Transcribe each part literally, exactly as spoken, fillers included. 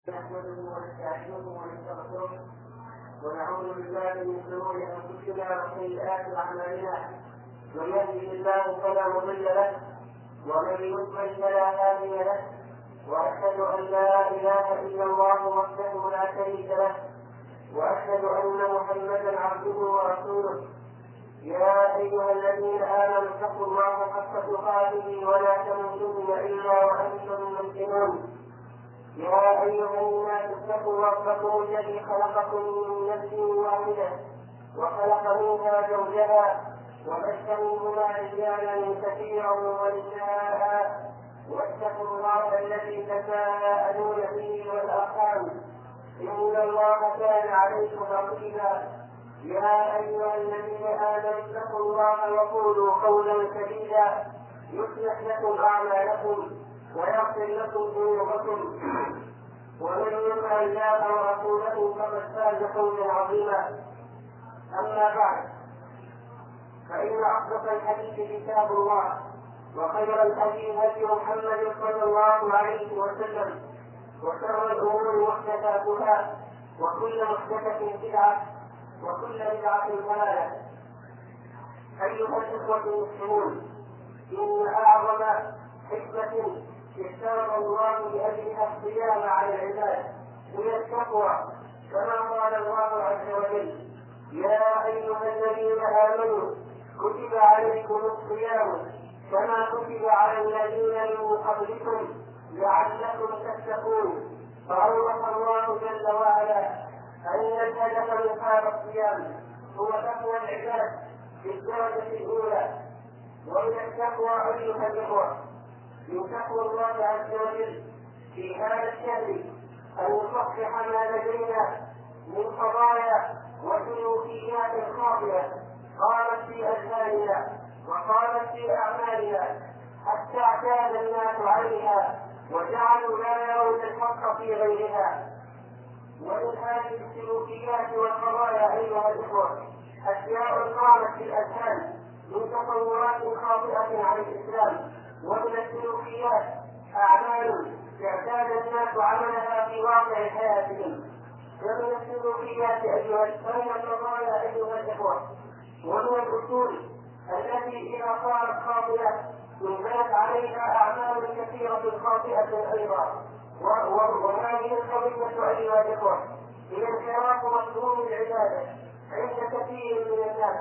نحمده ونستعينه ونستغفره ونعوذ بالله من شرور انفسنا وسيئات اعمالنا. من يهده الله فلا مضل له ومن يضلل فلا هادي له، واشهد ان لا اله الا الله وحده لا شريك له، واشهد ان محمدا عبده ورسوله. يا ايها الذين امنوا اتقوا الله حق تقاته ولا تموتن الا وانتم مسلمون. يا أيها الناس اتقوا ربكم الذي خلقكم من نفس واحدة وخلق منها زوجها وبث منهما رجالا كثيرا ونساء، واتقوا الله الذي تساءلون به والأرحام إن الله كان عليكم رقيبا. يا أيها الذين آمنوا اتقوا الله وقولوا قولا سديدا يصلح لكم أعمالكم ويغفر لكم ذنوبكم، ومن يطع الله ورسوله فقد فاز فوزا عظيما. اما بعد، فان اصدق الحديث كتاب الله، وخير الهدي هدي محمد صلى الله عليه وسلم، وشر الامور محدثاتها، وكل محدثه بدعه، وكل بدعه ضلاله. ايها الاخوه المسلمون، ان اعظم حكمه اختار الله لأجلها الصيام على العباد هي التقوى، كما قال الله عز وجل: يا أيها الذين آمنوا كتب عليكم الصيام كما كتب على الذين من قبلكم لعلكم تتقون. فأوضح الله جل وعلا أن الهدف من هذا الصيام هو تقوى العباد في الدرجة الأولى. ومن التقوى أيها الإخوة من تقوى الله عز وجل في هذا الشهر أن نصحح ما لدينا من قضايا وسلوكيات خاطئة قامت في أذهاننا وقامت في أعمالنا حتى اعتاد الناس عليها وجعلوا لا يرون الحق في غيرها. ومن هذه السلوكيات والقضايا أيها الإخوة أشياء قامت في الأذهان من تصورات خاطئة عن الإسلام. ومن السلوكيات أعمال اعتاد الناس عملها في واقع حياتهم. ومن السلوكيات أيها القضايا أيها الإخوة ومن الأصول التي إذا صارت خاطئة انبنت عليها أعمال كثيرة خاطئة أيضا. وهذه القضية أيها الإخوة هي انحراف مفهوم العبادة عند كثير من الناس.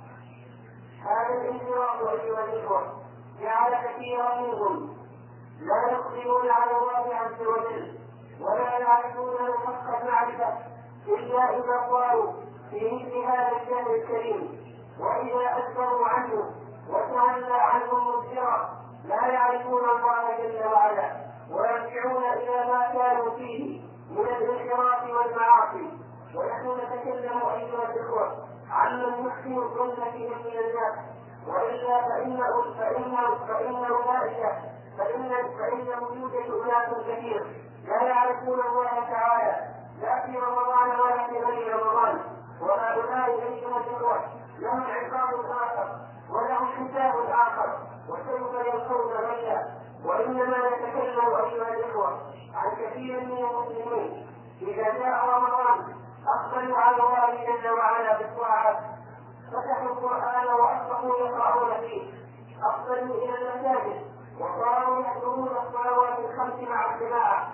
هذا الانحراف أيها الإخوة جعل كثيرا منهم لا يقبلون على الله عز وجل ولا يعرفونه حق المعرفة إلا إذا قالوا في مثل هذا الشهر الكريم، وإذا أكبروا عنه وتولى عنهم مبصرا لا يعرفون الله جل وعلا ويرجعون إلى ما كانوا فيه من الانحراف والمعاصي. ونحن نتكلم أيها الإخوة عمن يحسن سنتهم من الناس، وإلا فإنه فإنه فإن أولئك فإن فإنه يوجد أناس كثير لا يعرفون الله تعالى لا في رمضان ولا في غير رمضان، وهؤلاء أيها الإخوة لهم عقاب آخر ولهم حساب آخر وسوف يلقون غيا. وإنما نتكلم أيها الإخوة عن كثير من المسلمين إذا جاء رمضان أقبلوا على الله جل وعلا بالطاعات، فتحوا القرآن وأصبحوا يقرؤون فيه، أقبلوا إلى المساجد وصاروا يحضرون الصلوات الخمس مع الجماعة،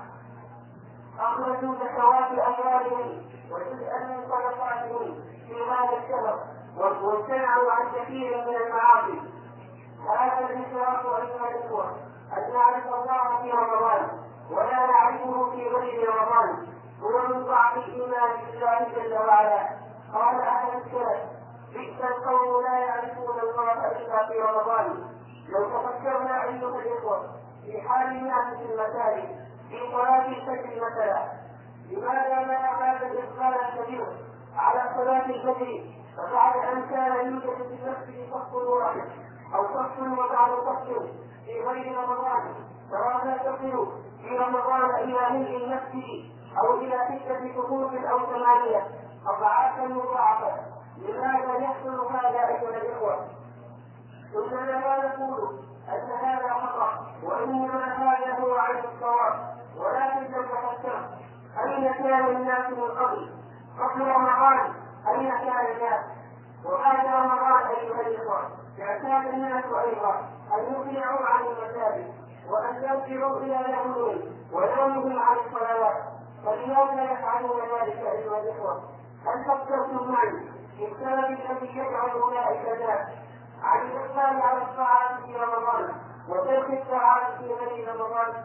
أخرجوا زكوات أموالهم وجزءا من صدقاتهم في هذا الشهر، وامتنعوا عن كثير من المعاصي. هذا الانحراف أيها الإخوة أن نعرف الله في رمضان ولا نعرفه في غير رمضان هو من ضعف الإيمان بالله جل وعلا. قال أهل السلف: بئس القوم لا يعرفون الله إلا في رمضان. لو تفكرنا أيها الإخوة في حال الناس في المساجد في صلاة الفجر مثلا، لماذا لا يعتاد الإقبال الكبير على صلاة الفجر فبعد أن كان يوجد في المسجد صف واحد أو صف وبعد صف في غير رمضان، فلا تصل في رمضان إلى ملء المسجد أو إلى ستة صفوف أو ثمانية أضعافا مضاعفة؟ لماذا يحصل هذا أيها الإخوة؟ إننا لا نقول أن هذا خطأ، وإنما هذا هو عين الصواب، ولكن لو تفكرت وأين كان الناس من قبل؟ قبل رمضان أين كان الناس؟ وبعد رمضان أيها الإخوة اعتاد الناس أيضا أن يقلعوا عن المساجد وأن يرجعوا إلى لهوهم ونومهم عن الصلوات. فلماذا يفعلون ذلك أيها الإخوة؟ هل فكرتم معي في السبب الذي يجعل أولئك الناس عن الإقبال على الطاعات في رمضان وترك الطاعات في غير رمضان؟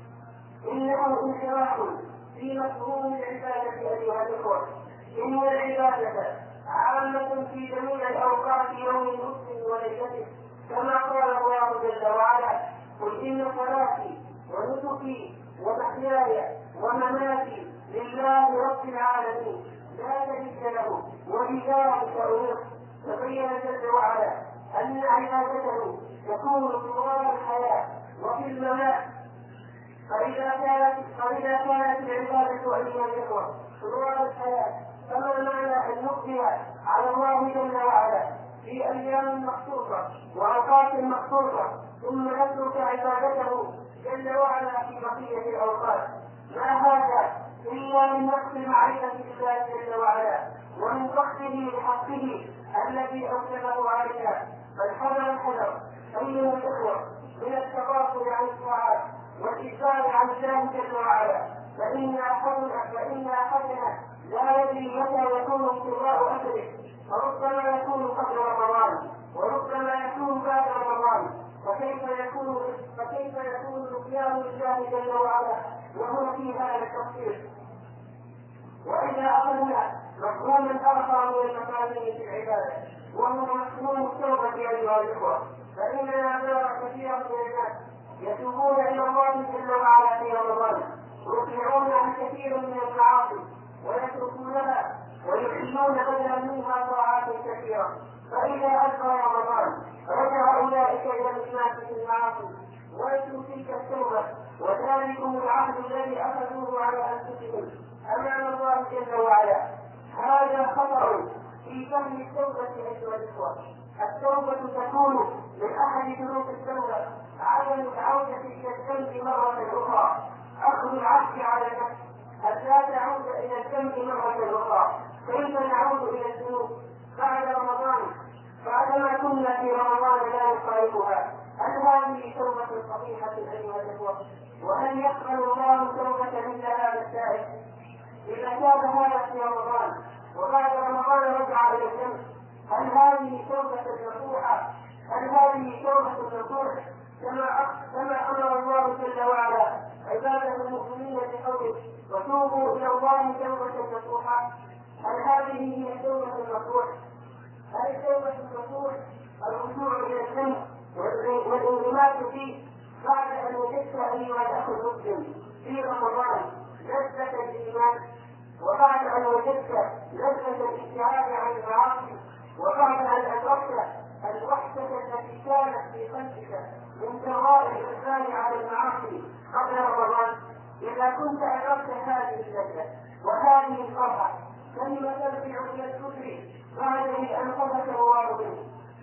إنه انحراف في مفهوم العبادة أيها الإخوة. إن العبادة عامة في جميع الأوقات يوم المسلم وليلته، كما قال الله جل وعلا: قل إن صلاتي ونسكي ومحياي ومماتي لله رب العالمين لا شريك له وبذلك أمرت. تبين جل وعلا أن عبادته تكون في طوال الحياة وفي الممات. فإذا كانت فإذا كانت العبادة أيها الإخوة طوال الحياة، فما معنى أن نقبل على الله جل وعلا في أيام مخصوصة وأوقات مخصوصة ثم نترك عبادته جل وعلا في بقية الأوقات؟ ما هذا إلا من نقص معرفة الله جل وعلا ومن فقده لحقه الذي أوجبه علينا. فالحذر الحذر أيها الإخوة من التغافل عن الطاعات والإكثار عن الله جل وعلا، فإن أحدنا فإن أحدنا لا يدري متى يكون انقضاء أجره، فربما يكون قبل رمضان وربما يكون بعد رمضان. فكيف يكون فكيف يكون القيام لله جل وعلا وهو في هذا التفصيل؟ وإذا أخذنا مفهوما آخر من المفاهيم في العبادة وهو مفهوم التوبة أيها الإخوة، فإننا نرى كثيرا من الناس يتوبون إلى الله جل وعلا في رمضان ويقلعون عن كثير من المعاصي ويتركونها ويحلون بدلا منها طاعات كثيرة. فإذا أدبر رمضان رجع أولئك إلى الإسلام في المعاصي وليسوا تلك التوبة وذلكم العهد الذي أخذوه على أنفسهم أمام الله جل وعلا. هذا خطأ في فهم التوبة أيها الإخوة. التوبة تكون من أحد شروط التوبة عدم العودة إلى الذنب مرة أخرى، أخذ العهد على النفس ألا تعود إلى الذنب مرة أخرى. كيف نعود إلى الذنوب بعد رمضان بعدما كنا في رمضان لا نقاربها؟ هل هذه توبة صحيحة أيها الإخوة؟ وهل يقبل الله توبة مثل هذا التائب إذا تاب هذا في رمضان وبعد رمضان رجع إلى الذنب؟ هل هذه توبة نصوحة؟ هل هذه توبة نصوح كما كما أمر الله جل وعلا عباده المؤمنين بقوله: وتوبوا إلى الله توبة نصوحا؟ هل هذه هي التوبة النصوح؟ هل التوبة النصوح الرجوع إلى الذنب والانغماس فيه بعد أن وجدت أيها الأخ المسلم في رمضان لذة الإيمان، وبعد أن وجدت لذة الابتعاد عن المعاصي، وبعد أن أدركت الوحدة التي كانت في قلبك من جراء الإقبال على المعاصي قبل رمضان؟ إذا كنت أدركت هذه اللذة وهذه الفرحة فلم ترجع إلى الكفر بعد أن أنقذك الله منه؟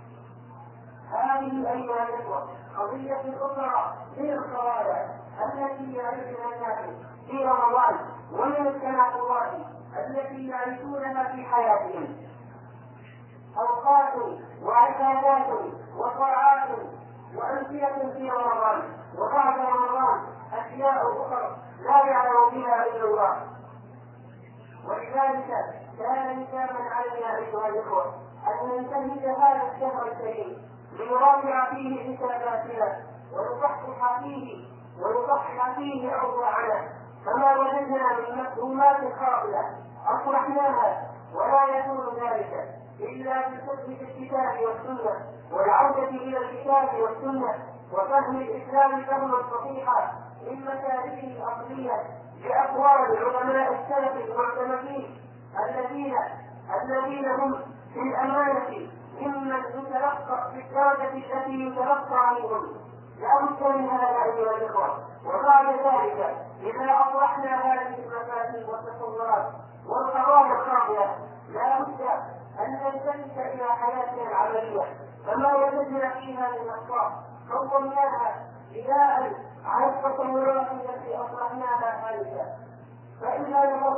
هذه أيها الإخوة قضية أخرى من القضايا التي يعرفها الناس في رمضان ومن التناقضات التي يعرفونها في حياتهم. أوقات وعبادات وطاعات وأمثلة في رمضان، وبعد رمضان أشياء أخرى لا يعلم بها إلا الله. ولذلك كان لزاما علينا أيها الإخوة أن ننتهز هذا الشهر الكريم لنراجع فيه حساباتنا ونصحح فيه ونصحح فيه أوضاعنا، فما وجدنا من مفهومات خاطئة أصلحناها، ولا يكون ذلك إلا بتثبيت الكتاب والسنة والعودة إلى الكتاب والسنة وفهم الإسلام فهما صحيحا من مسالكه الأصلية بأقوال علماء السلف المعتمدين الذين الذين هم في الأمانة ممن يتلقى في الدرجة التي يتلقى عنهم. لا بد من هذا أيها الإخوة. وبعد ذلك إذا أصلحنا هذه المفاسد والتصورات والقضايا الخاطئة لا بد أن نلتفت إلى حياتنا العملية، فما وجدنا فيها من أخطاء قومناها بناء على التصورات التي أصلحناها آنفا. فإذا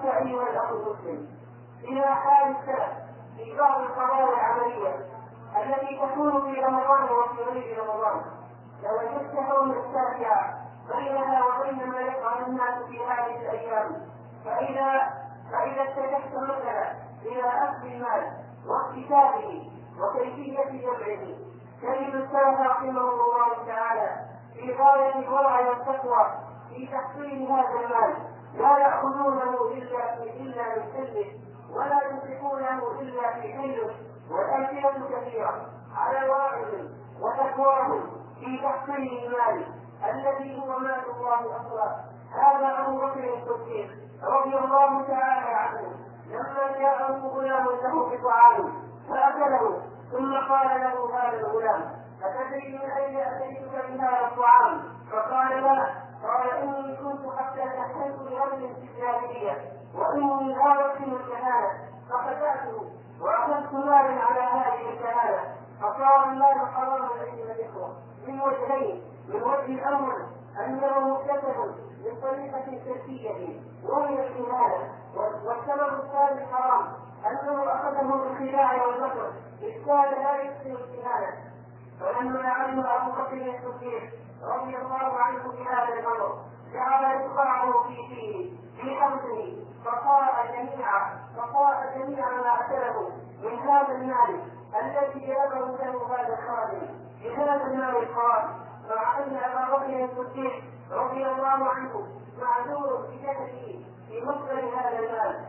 نظرت أيها الأخ المسلم إلى حال السلف في بعض القضايا العملية التي تكون في رمضان وفي غير رمضان، لوجدت قوما الساكعة بينها وبين ما يفعل الناس في هذه الأيام. فإذا فإذا اتجهت مثلا إلى أخذ المال واكتسابه وكيفية جمعه، تجد السلف رحمه الله تعالى في غاية الورع والتقوى في تحصيل هذا المال، لا يأخذونه إلا في إلا من حله، ولا ينفقونه إلا في حله، والأمثلة كثيرة على واعظ وتقواهم في تحصيل المال الذي هو مال الله أصلا. هذا أبو بكر الصديق رضي الله تعالى عنه لما جاءه غلام له بطعام فأكله، ثم قال له هذا الغلام: أتدري من أين أتيتك بهذا الطعام؟ فقال: لا. قال: إني كنت حتى تحتمت لرجل في الجاهلية وإني لا أحسن الكهانة فخدعته وأخذت مالا على هذه الكهانة، فصار المال حراما أيها الإخوة من وجهين: من وجه الأول أنه مكتسب من طريقة شركية وهي الكهانة، والسبب الثاني حرام أنه أخذه بالخداع والمكر إذ كان لا يحسن الكهانة. فلما علم أبو بكر الصديق رضي الله عنه بهذا الأمر جعل إصبعه في فيه في حوضه فقاء جميعا فقاء جميع ما أكله من هذا المال الذي جلبه له هذا الخادم بهذا المال الحرام، مع أن أبا بكر الصديق رضي الله عنه معذور بجهله في مصدر هذا المال.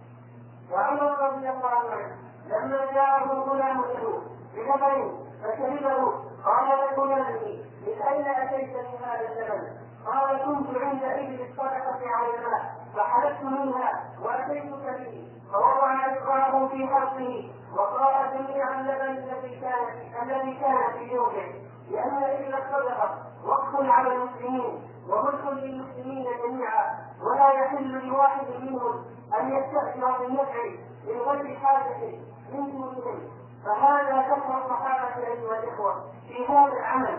وعمر رضي الله عنه لما جاءه الغلام له بلبن فشربه قال لغلامه: من أين أتيت من هذا اللبن؟ قال: كنت عند إبل الصدقة على الماء فحلبت منها وأتيتك به. فوضع إصبعه في حلقه وقال جميع اللبن الذي كان الذي كان في جوفه، لأن إبل الصدقة وقف على المسلمين وملك للمسلمين جميعا، ولا يحل لواحد منهم أن يستأثر بالنفع من غير حاجة من دونهم. فهذا كفر الصحابة أيها الإخوة في هذا العمل،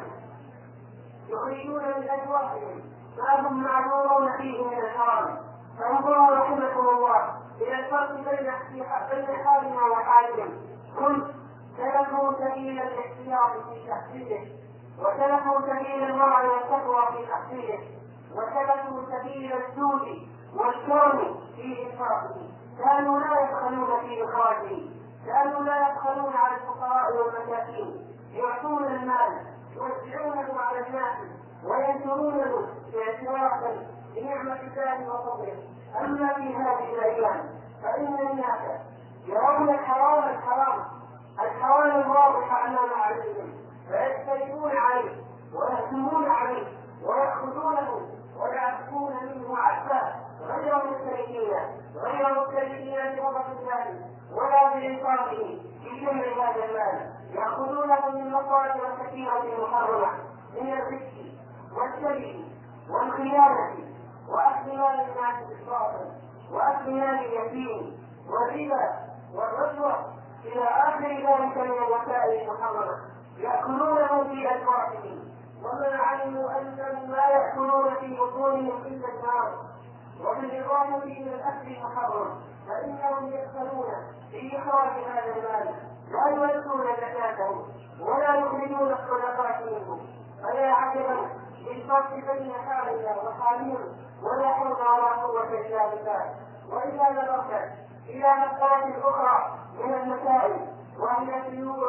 يخرجون من أجوافهم ما هم معذورون فيه من الحرام. فانظروا رحمكم الله إلى الفرق بين بين حالنا وحالهم. كل سلكوا سبيل الاحتياط في تحصيله، وسلكوا سبيل الورع والتقوى في تحصيله، وسلكوا سبيل الجود والكرم في إنفاقه. كانوا لا يبخلون في إخراجه، كانوا لا يبخلون على الفقراء والمساكين، يعطون المال يوزعونه على الناس وينشرونه اعترافا بنعمة الله وفضله. أما في هذه الأيام فإن الناس يرون الحرام الحرام الحرام الواضح أمام عليهم فيجترئون عليه ويهجمون عليه ويأخذونه ويعفون منه عفا، غير مستريحين غير مستريحين بوضع الثاني ولا بإنصافه في جمع هذا المال. يأخذونه من مصادر كثيرة محرمة من الغش والكذب والخيانة وأكل مال الناس بالباطل وأكل مال اليتيم والربا والرشوة إلى آخر ذلك من الوسائل المحرمة. يأكلونه في أجوافهم وما علموا أنهم لا يأكلون في بطونهم إلا النار. وبالإضافة إلى الأكل المحرم فإنهم يدخلون في إخراج هذا المال، لا يؤدون زكاته ولا يخرجون الصدقات منه. فيا عجبا للفرق بين حالنا وحالهم، ولا حول ولا قوة إلا بالله. وإذا نظرت إلى مسائل أخرى من المسائل وهي البيوع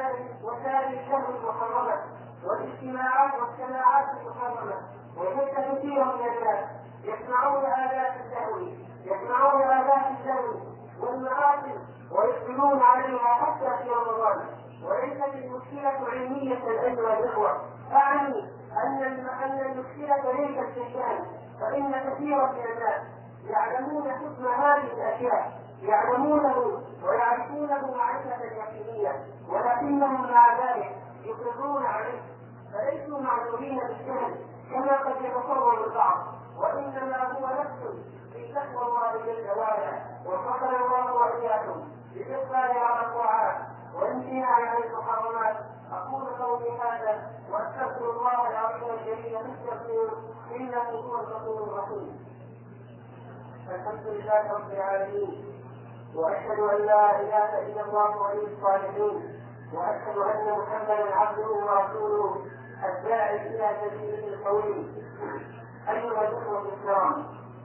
وسائل الشهر المحرمة والاجتماعات والسماعات المحرمة، وجدت كثيرا من الناس يسمعون آلات اللهو يسمعون آلات اللهو والمآثم ويقبلون عليها حتى في رمضان. وليست المشكلة علمية أيها الإخوة، أعني أن أن المشكلة ليست في الشأن، فإن كثيرا من الناس يعلمون حكم هذه الأشياء، يعلمونه ويعرفونه معرفة يقينية، ولكنهم مع ذلك يصرون عليه، فليسوا معذورين بالجهل كما قد يتصور البعض، وإنما هو نفس في تقوى الله جل وعلا. وفقنا الله وإياكم بالإقبال على الطاعات والامتناع عن المحرمات. أقول قولي هذا وأستغفر الله العظيم الجليل فاستغفروه إنه هو الغفور الرحيم. الحمد لله رب العالمين، وأشهد أن لا إله إلا الله ولي الصالحين، وأشهد أن محمدا عبده ورسوله الداعي إلى سبيله القويم. أيها الأخوة الكرام،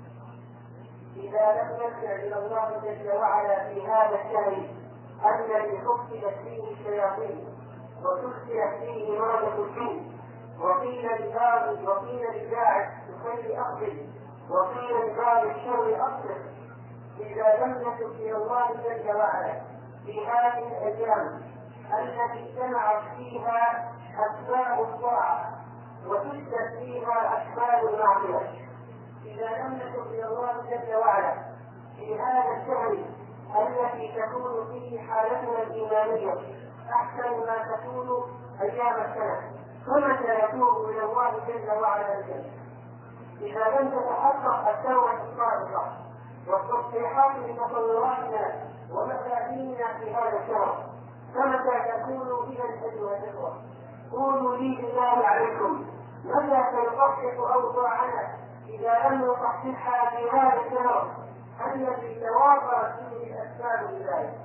إذا لم نرجع إلى الله جل وعلا في هذا الشهر الذي حفظت فيه الشياطين وتسلت فيه مرض الجن، وقيل لباب وقيل لداعي الخير أقبل وقيل لباب الشر أقبل، إذا لم نتب إلى الله جل وعلا في هذه الأيام التي اجتمعت فيها أسباب الطاعة وتسلت فيها أسباب المعصية، إذا لم نتب إلى الله جل وعلا في هذا الشهر التي تكون فيه حالتنا الإيمانية أحسن ما تكون أيام السنة، فمتى يتوب إلى الله جل وعلا الجنة؟ إذا لم تتحقق التوبة الصادقة والتصحيحات لتطوراتنا ومفاهيمنا في هذا الشهر، فمتى تكون إذا أيها الإخوة؟ قولوا لي بالله عليكم، متى سنصحح أوضاعنا إذا لم نصححها في هذا الشهر الذي توافرت فيه الأسباب لذلك؟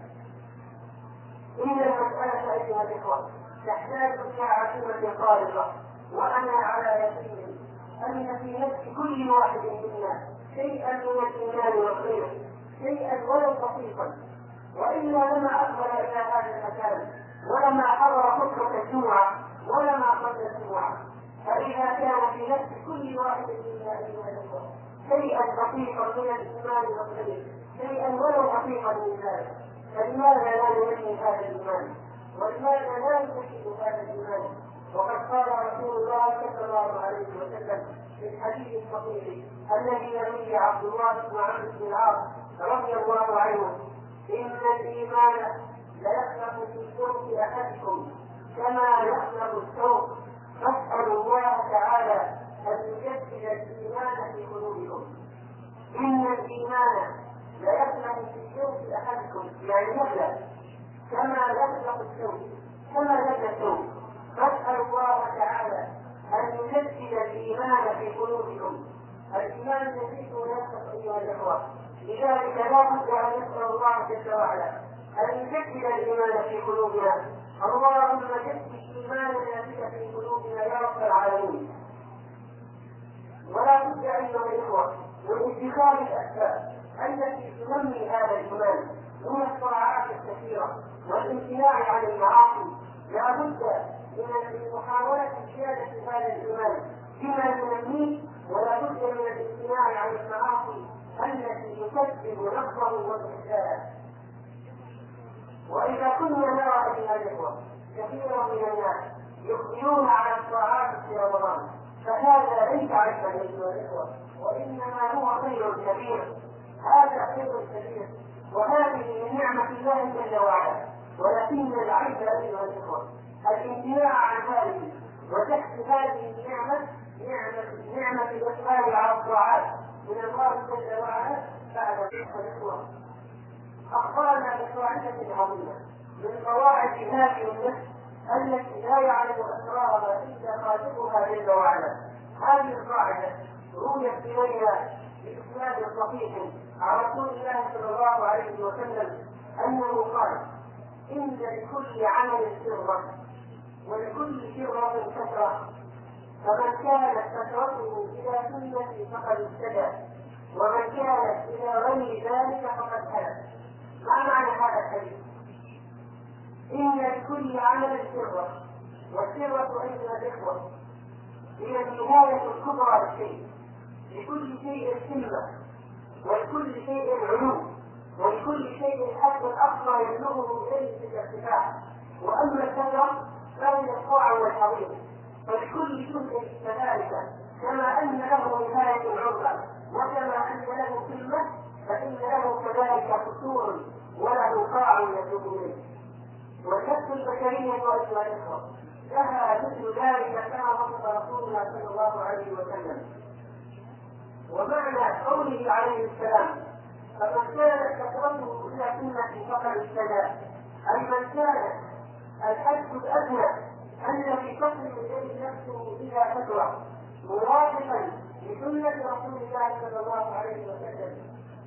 إن المسألة أيها الإخوة تحتاج إلى عزيمة خالصة، وأنا على يقين أن في نفس كل واحد منا شيئا من الإيمان والخير، شيئا ولو بسيطا، وإلا لما أقبل إلى هذا المكان ولما حضر خطبة الجمعة ولما صلى الجمعة. فإذا كان في نفس كل واحد منا أيها الإخوة شيئا بسيطا من الإيمان والخير، شيئا ولو بسيطا من ذلك، فلماذا لا ننمي هذا الإيمان؟ ولماذا لا ننشد هذا الإيمان؟ وقد قال رسول الله صلى الله عليه وسلم في الحديث الصحيح الذي يرويه عبد الله بن عمرو بن العاص رضي الله عنه: إن الإيمان ليخلق في صوت أحدكم كما يخلق الثوب، فاسألوا الله تعالى أن يجدد الإيمان في قلوبكم. إن الإيمان ليخلق في صوت أحدكم، يعني يخلق كما يخلق الثوب، كما يخلق الثوب، فاسألوا الله تعالى أن يجدد الإيمان في قلوبكم. الإيمان يزيد وينقص أيها الإخوة، لذلك لا بد أن نسأل الله جل وعلا أن يجدد الإيمان في قلوبنا. اللهم جدد إيماننا بك في قلوبنا يا رب العالمين. ولا بد أيها الإخوة من اتخاذ الأسباب التي تنمي هذا الإيمان من الطاعات الكثيرة والامتناع عن المعاصي. لا بد من محاولة زيادة هذا الإيمان بما ينميه، ولا بد من الامتناع عن المعاصي التي تسبب نقصه وانتهاءه. وإذا كنا نرى أيها الإخوة كثيرا من الناس يقبلون على الطاعات في رمضان، فهذا ليس عيبا أيها الإخوة، وإنما هو خير كبير. هذا خير كبير، وهذه من نعمة الله جل وعلا. ولكن العيب أيها الإخوة الامتناع عن هذه وتحت هذه النعمة، نعمة نعمة الإقبال على الطاعات من الله جل وعلا بعد الإخوة. أخبرنا بقاعدة عظيمة من قواعد هذه النفس التي لا يعلم أسرارها إلا خالقها جل وعلا. هذه القاعدة رويت إلينا بإسناد صحيح عن رسول الله صلى الله عليه وسلم أنه قال: إن لكل عمل سرا ولكل سرة كثرة، فمن كانت كثرته إلى سنتي فقد اهتدى، ومن كانت إلى غير ذلك فقد هلك. ما معنى هذا الحديث؟ إن لكل عمل سرة، والسرة أيها الإخوة هي النهاية الكبرى للشيء، لكل شيء سمة، ولكل شيء علوم، ولكل شيء الحد الأقصى يبلغه إليه في الارتفاع. وأما السرة فهي القاع والحضيض، فلكل جزء كذلك، كما أن له نهاية عظمى وكما أن له سمة، فإن له كذلك قصور وله قاع يتوب إليه. والنفس البشرية أيها الإخوة لها مثل ذلك كما وصف رسول الله صلى الله عليه وسلم. ومعنى قوله عليه السلام: فمن كانت كثرته إلى سنة فقد اهتدى، أي من كانت الحد الأدنى الذي تصل إليه نفسه إذا كثر موافقا لسنة رسول الله صلى الله عليه وسلم،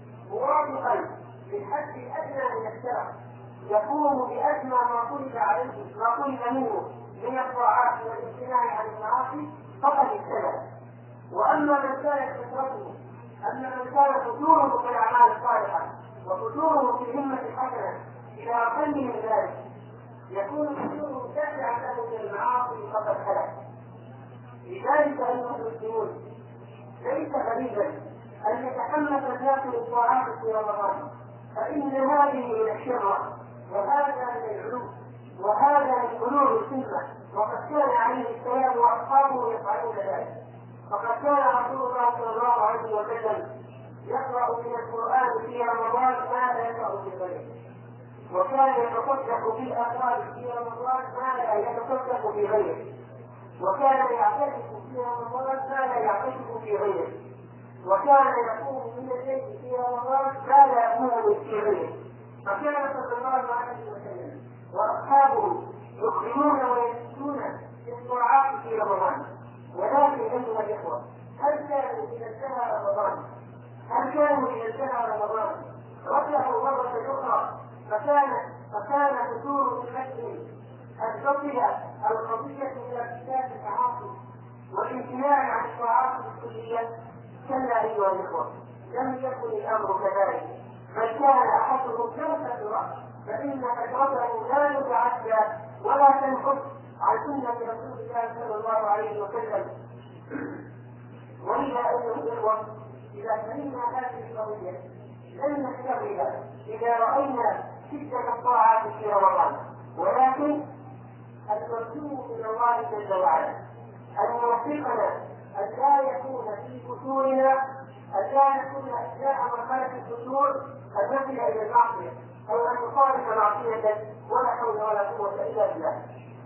يقوم بأدنى ما طلب عليه ما طلب منه من الطاعات والامتناع عن المعاصي فقد اهتدى. واما من كانت فطرته اما من كان فتوره في الاعمال الصالحه وفتوره في الهمه الحسنه الى اقل من ذلك يكون فتوره دافعا له من المعاصي فقد هلك. لذلك ايها المسلمون ليس غريبا ان يتحمس الناس للطاعات في رمضان، فان هذه من الشره وهذا من العلو وهذا من بلوغ السنه، وقد كان عليه السلام واصحابه يفعلون ذلك. فقد كان رسول الله صلى الله عليه وسلم يقرا من القران في رمضان ما لا يقرا في غيره، وكان يتصدق بالاموال في رمضان ما لا يتصدق في غيره، وكان يعتكف في رمضان ما لا يعتكف في غيره، وكان يقوم من الليل في رمضان ما لا يقوم في غيره. فكان صلى الله عليه وسلم واصحابه يخرجون ويسجدون في الطاعات في رمضان. ولكن ايها الاخوه، هل كانوا اذا انتهى رمضان هل كانوا اذا انتهى رمضان رجعوا مره اخرى فكان فكان فتور المسلم ان تصل القضيه الى ارتكاب المعاصي والامتناع عن الطاعات الكليه؟ كلا ايها الاخوه، لم يكن الامر كذلك، بل كان احدهم كلمه راس، فان فترته لا يتعدى ولا تنقص عن سنه رسول الله صلى الله عليه وسلم. ولذا ايها الاخوه، اذا فهمنا هذه القضيه لن نستغرب اذا راينا شده الطاعات في رمضان، ولكن المرجو من الله جل وعلا ان يوفقنا ان لا يكون في فتورنا ان لا نكون اثناء مرحله الفتور ان نصل الى المعصيه او ان نخالف معصيه ولا حول ولا قوه الا بالله.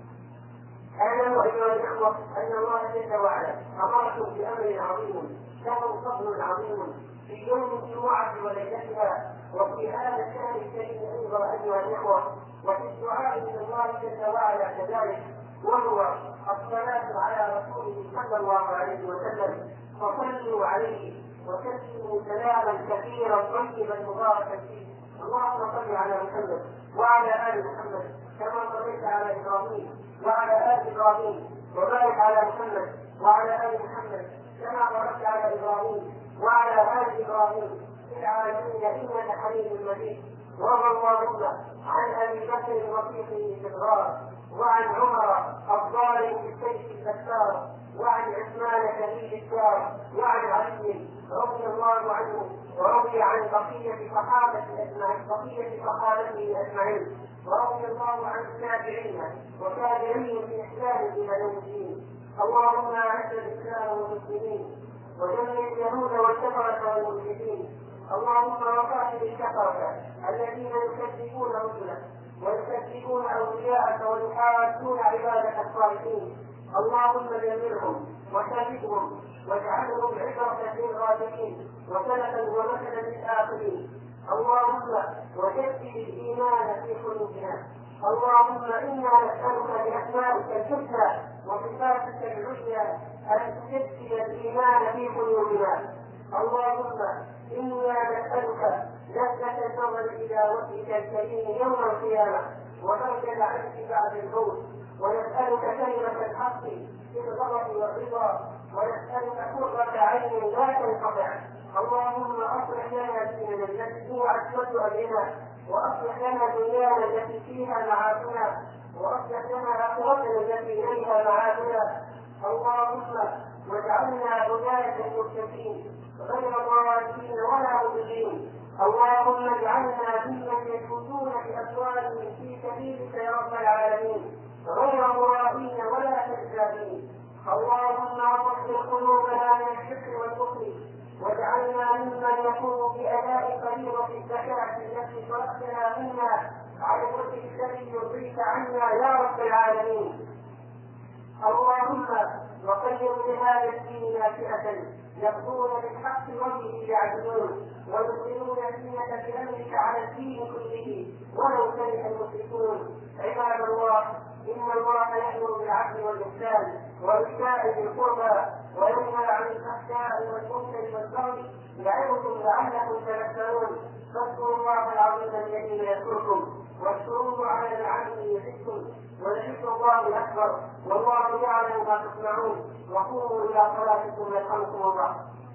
اعلموا ايها الاخوه ان الله جل وعلا امركم بامر عظيم له فضل عظيم في يوم الجمعه وليلتها وفي هذا الشهر الكريم ايضا ايها الاخوه، وفي الدعاء من الله جل وعلا كذلك، وهو الصلاه على رسوله صلى الله عليه وسلم. فصلوا عليه وسلموا سلاما كثيرا طيبا مباركا فيه. اللهم صل على محمد وعلى ال محمد كما صليت على ابراهيم وعلى ال ابراهيم، وبارك على محمد وعلى ال محمد كما باركت على ابراهيم وعلى ال ابراهيم في العالمين انك حميد مجيد. وارض اللهم عن ابي بكر رفيقه في الغار، وعن عمر الظالم بالسيف الكسار، وعن عثمان شهيد الدار، وعن علي رضي الله عنه ورضي عن بقيه صحابه اجمعين بقيه صحابته اجمعين، ورضي الله عن التابعين وتابعين باحسان الى يوم الدين. اللهم اعز الاسلام والمسلمين ودمر اليهود والكفره والمشركين. اللهم وقاتل الكفره الذين يكذبون رسلك ويكذبون اولياءك ويحادون عبادك الصالحين. اللهم دمرهم وثبتهم واجعلهم عبره للغافلين وسلفا ومثلا للاخرين. اللهم وجدد الايمان في قلوبنا. اللهم انا نسالك باسمائك الحسنى وصفاتك العليا ان تجدد الايمان في قلوبنا. اللهم انا نسالك لذة النظر الى وجهك الكريم يوم القيامه وموت العبد بعد الموت، ونسالك كلمه الحق في الغضب والرضا، ونسالك قرة عين لا تنقطع. اللهم اصلح لنا ديننا التي هو عصمة امرنا، واصلح لنا دنيانا التي فيها معاشنا، واصلح لنا اخرتنا التي اليها معادنا. اللهم واجعلنا هداة المتقين غير ضالين ولا مضلين. اللهم اجعلنا ممن يفوزون باموالهم في سبيلك يا رب العالمين غير مرائين ولا كذابين. اللهم اطهر قلوبنا من الشرك والكفر، واجعلنا ممن يقوم باداء فريضه الزكاه التي فرضتها منا على الوجه الذي يرضيك عنا يا رب العالمين. اللهم وقيم لهذا الدين نافئه يقضون بالحق وبه يعدلون ويظهرون زينة بأمرك على الدين كله ولو كره المشركون. عباد الله، إن الله يأمر بالعدل والإحسان وإيتاء ذي القربى وينهى عن الفحشاء والمنكر والبغي يعظكم لعلكم تذكرون. فاذكروا الله العظيم الجليل يذكركم واشكروه شئتم ولذكر الله أكبر والله يعلم ما تصنعون وقوموا إلى صلاتكم يرحمكم الله.